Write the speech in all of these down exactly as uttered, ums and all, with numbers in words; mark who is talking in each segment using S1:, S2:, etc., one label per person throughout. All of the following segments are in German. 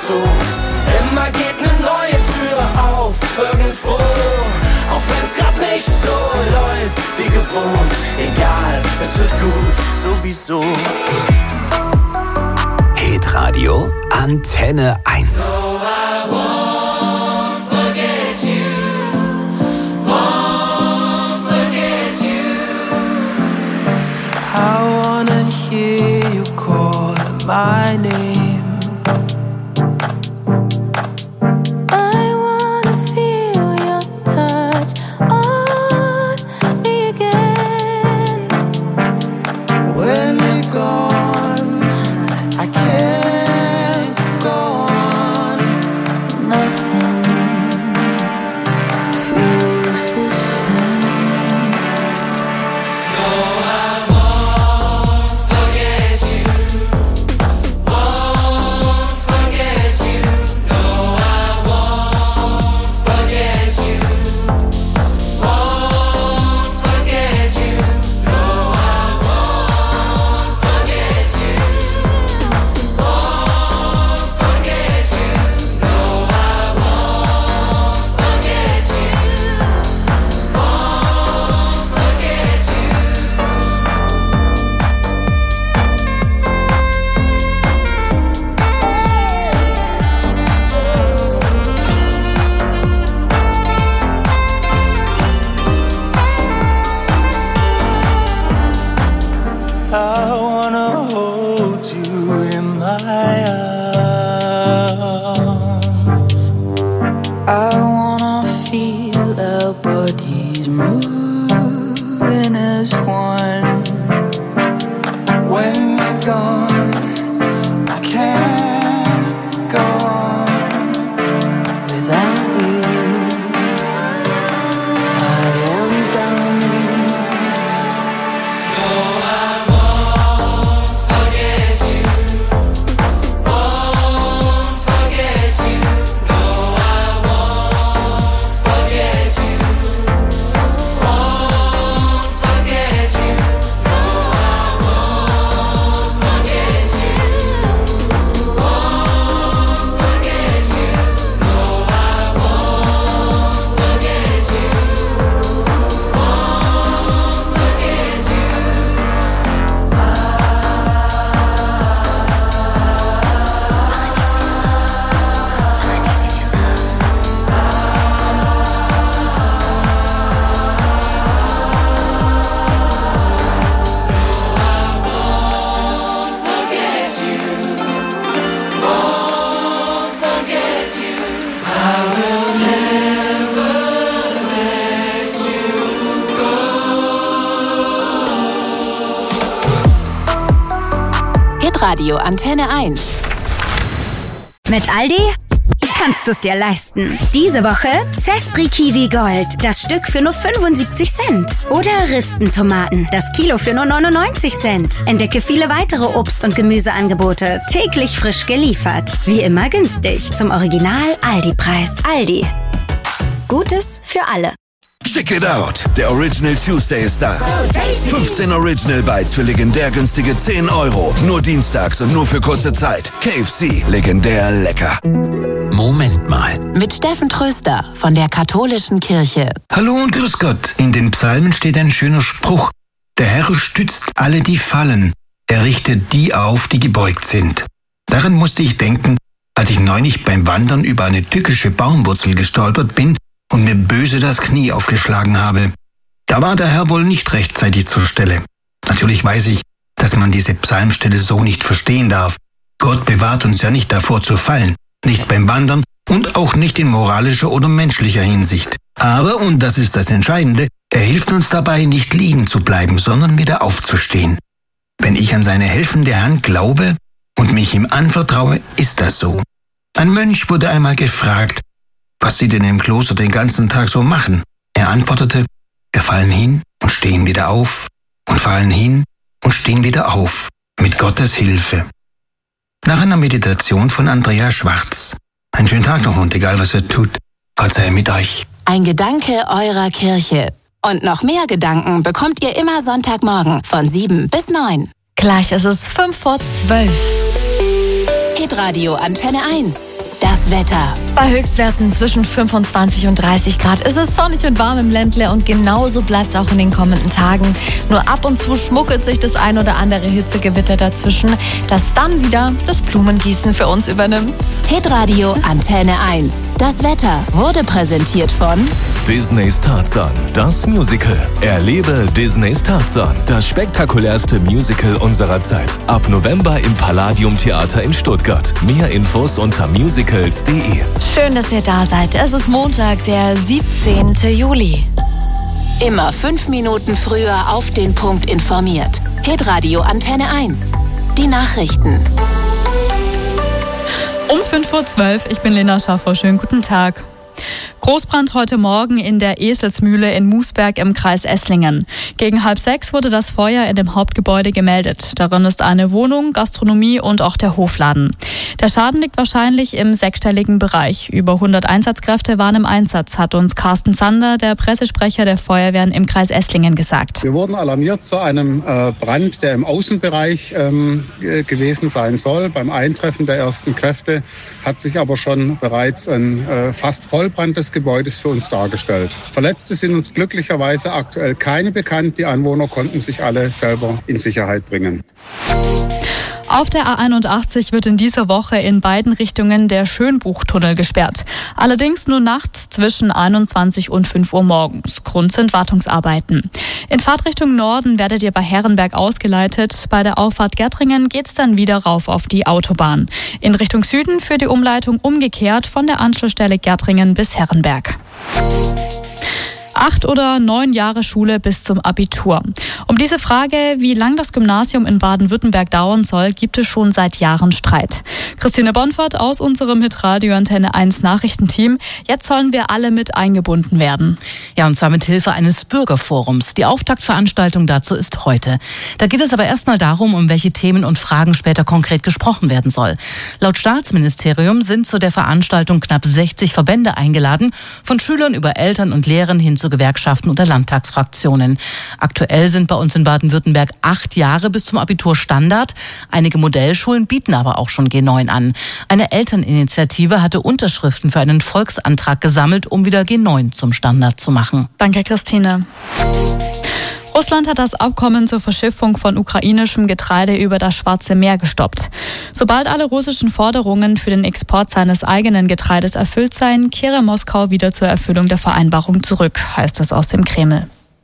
S1: zu. Immer geht eine neue Tür auf, irgendwo. Auch wenn's grad nicht so läuft wie gewohnt. Egal, es wird gut, sowieso.
S2: Hitradio Antenne eins.
S1: So I won't forget you, won't forget you.
S3: I wanna hear you call my name.
S4: Radio Antenne eins.
S5: Mit Aldi kannst du es dir leisten. Diese Woche Zespri Kiwi Gold, das Stück für nur fünfundsiebzig Cent. Oder Ristentomaten, das Kilo für nur neunundneunzig Cent. Entdecke viele weitere Obst- und Gemüseangebote, täglich frisch geliefert. Wie immer günstig, zum Original Aldi-Preis. Aldi. Gutes für alle.
S6: Check it out! Der Original Tuesday ist da. fünfzehn Original Bites für legendär günstige zehn Euro. Nur dienstags und nur für kurze Zeit. K F C, legendär lecker.
S2: Moment mal.
S4: Mit Steffen Tröster von der Katholischen Kirche.
S7: Hallo und grüß Gott. In den Psalmen steht ein schöner Spruch. Der Herr stützt alle, die fallen. Er richtet die auf, die gebeugt sind. Daran musste ich denken, als ich neulich beim Wandern über eine tückische Baumwurzel gestolpert bin und mir böse das Knie aufgeschlagen habe. Da war der Herr wohl nicht rechtzeitig zur Stelle. Natürlich weiß ich, dass man diese Psalmstelle so nicht verstehen darf. Gott bewahrt uns ja nicht davor zu fallen, nicht beim Wandern und auch nicht in moralischer oder menschlicher Hinsicht. Aber, und das ist das Entscheidende, er hilft uns dabei, nicht liegen zu bleiben, sondern wieder aufzustehen. Wenn ich an seine helfende Hand glaube und mich ihm anvertraue, ist das so. Ein Mönch wurde einmal gefragt, was sie denn im Kloster den ganzen Tag so machen. Er antwortete, wir fallen hin und stehen wieder auf und fallen hin und stehen wieder auf, mit Gottes Hilfe. Nach einer Meditation von Andrea Schwarz. Einen schönen Tag noch und egal was ihr tut, Gott sei mit euch.
S4: Ein Gedanke eurer Kirche. Und noch mehr Gedanken bekommt ihr immer Sonntagmorgen von sieben bis neun.
S8: Gleich ist es fünf vor zwölf.
S4: Hitradio Antenne eins. Das Wetter.
S8: Bei Höchstwerten zwischen fünfundzwanzig und dreißig Grad ist es sonnig und warm im Ländle und genauso bleibt es auch in den kommenden Tagen. Nur ab und zu schmuggelt sich das ein oder andere Hitzegewitter dazwischen, das dann wieder das Blumengießen für uns übernimmt.
S4: Hitradio Antenne eins. Das Wetter wurde präsentiert von
S9: Disneys Tarzan, das Musical. Erlebe Disneys Tarzan, das spektakulärste Musical unserer Zeit. Ab November im Palladium Theater in Stuttgart. Mehr Infos unter musicals punkt de.
S8: Schön, dass ihr da seid. Es ist Montag, der siebzehnten Juli.
S4: Immer fünf Minuten früher auf den Punkt informiert. Hitradio Antenne eins. Die Nachrichten.
S10: Um fünf Uhr zwölf, ich bin Lena Schaffer. Schönen guten Tag. Großbrand heute Morgen in der Eselsmühle in Musberg im Kreis Esslingen. Gegen halb sechs wurde das Feuer in dem Hauptgebäude gemeldet. Darin ist eine Wohnung, Gastronomie und auch der Hofladen. Der Schaden liegt wahrscheinlich im sechsstelligen Bereich. Über hundert Einsatzkräfte waren im Einsatz, hat uns Carsten Zander, der Pressesprecher der Feuerwehren im Kreis Esslingen, gesagt.
S11: Wir wurden alarmiert zu einem äh, Brand, der im Außenbereich ähm, g- gewesen sein soll. Beim Eintreffen der ersten Kräfte hat sich aber schon bereits ein äh, fast Vollbrand des Gebäudes für uns dargestellt. Verletzte sind uns glücklicherweise aktuell keine bekannt. Die Anwohner konnten sich alle selber in Sicherheit bringen.
S10: Auf der A einundachtzig wird in dieser Woche in beiden Richtungen der Schönbuchtunnel gesperrt. Allerdings nur nachts zwischen einundzwanzig und fünf Uhr morgens. Grund sind Wartungsarbeiten. In Fahrtrichtung Norden werdet ihr bei Herrenberg ausgeleitet. Bei der Auffahrt Gärtringen geht's dann wieder rauf auf die Autobahn. In Richtung Süden führt die Umleitung umgekehrt von der Anschlussstelle Gärtringen bis Herrenberg. Acht oder neun Jahre Schule bis zum Abitur. Um diese Frage, wie lang das Gymnasium in Baden-Württemberg dauern soll, gibt es schon seit Jahren Streit. Christine Bonfort aus unserem Hitradio Antenne eins Nachrichtenteam. Jetzt sollen wir alle mit eingebunden werden.
S12: Ja, und zwar mit Hilfe eines Bürgerforums. Die Auftaktveranstaltung dazu ist heute. Da geht es aber erstmal darum, um welche Themen und Fragen später konkret gesprochen werden soll. Laut Staatsministerium sind zu der Veranstaltung knapp sechzig Verbände eingeladen, von Schülern über Eltern und Lehrern hin zu Gewerkschaften oder Landtagsfraktionen. Aktuell sind bei uns in Baden-Württemberg acht Jahre bis zum Abitur Standard. Einige Modellschulen bieten aber auch schon G neun an. Eine Elterninitiative hatte Unterschriften für einen Volksantrag gesammelt, um wieder G neun zum Standard zu machen.
S10: Danke, Christine. Russland hat das Abkommen zur Verschiffung von ukrainischem Getreide über das Schwarze Meer gestoppt. Sobald alle russischen Forderungen für den Export seines eigenen Getreides erfüllt seien, kehre Moskau wieder zur Erfüllung der Vereinbarung zurück, heißt es aus dem Kreml.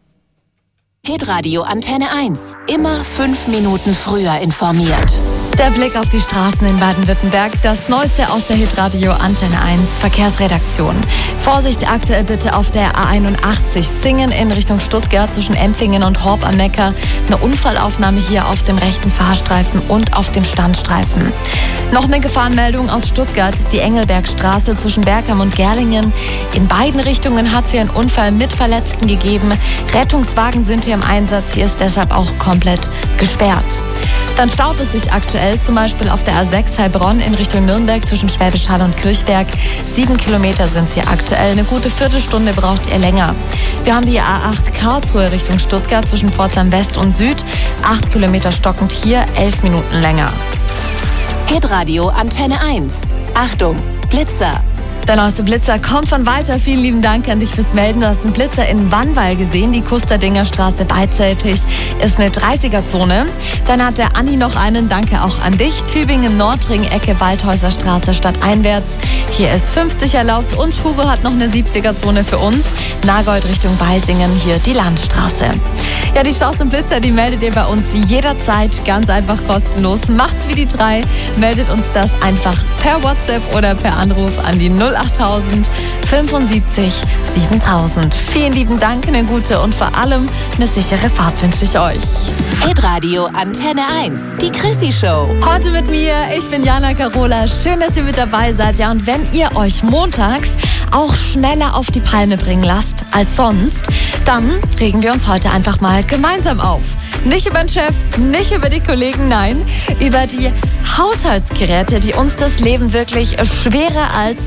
S4: Hitradio Antenne eins. Immer fünf Minuten früher informiert.
S8: Der Blick auf die Straßen in Baden-Württemberg, das Neueste aus der Hitradio Antenne eins Verkehrsredaktion. Vorsicht aktuell bitte auf der A einundachtzig, Singen in Richtung Stuttgart zwischen Empfingen und Horb am Neckar. Eine Unfallaufnahme hier auf dem rechten Fahrstreifen und auf dem Standstreifen. Noch eine Gefahrenmeldung aus Stuttgart, die Engelbergstraße zwischen Bergheim und Gerlingen. In beiden Richtungen hat es hier einen Unfall mit Verletzten gegeben. Rettungswagen sind hier im Einsatz, hier ist deshalb auch komplett gesperrt. Dann staut es sich aktuell, zum Beispiel auf der A sechs Heilbronn in Richtung Nürnberg zwischen Schwäbisch Hall und Kirchberg. Sieben Kilometer sind es hier aktuell. Eine gute Viertelstunde braucht ihr länger. Wir haben die A acht Karlsruhe Richtung Stuttgart zwischen Pforzheim West und Süd. Acht Kilometer stockend hier, elf Minuten länger.
S4: Hitradio Antenne eins. Achtung, Blitzer.
S8: Der neueste Blitzer kommt von Walter. Vielen lieben Dank an dich fürs Melden. Du hast einen Blitzer in Wannwall gesehen, die Kusterdinger Straße beidseitig. Ist eine dreißiger-Zone. Dann hat der Anni noch einen. Danke auch an dich. Tübingen Nordring, Ecke Waldhäuser Straße stadteinwärts. Hier ist fünfzig erlaubt. Und Hugo hat noch eine siebziger-Zone für uns. Nagold Richtung Beisingen, hier die Landstraße. Ja, die Staus und Blitzer, die meldet ihr bei uns jederzeit ganz einfach kostenlos. Macht's wie die drei. Meldet uns das einfach per WhatsApp oder per Anruf an die null achttausend fünfundsiebzig siebentausend. Vielen lieben Dank, eine gute und vor allem eine sichere Fahrt wünsche ich euch.
S4: Hitradio Antenne eins, die Chrissy Show.
S8: Heute mit mir, ich bin Jana Carola. Schön, dass ihr mit dabei seid. Ja, und wenn ihr euch montags auch schneller auf die Palme bringen lasst als sonst, dann regen wir uns heute einfach mal gemeinsam auf. Nicht über den Chef, nicht über die Kollegen, nein, über die Haushaltsgeräte, die uns das Leben wirklich schwerer als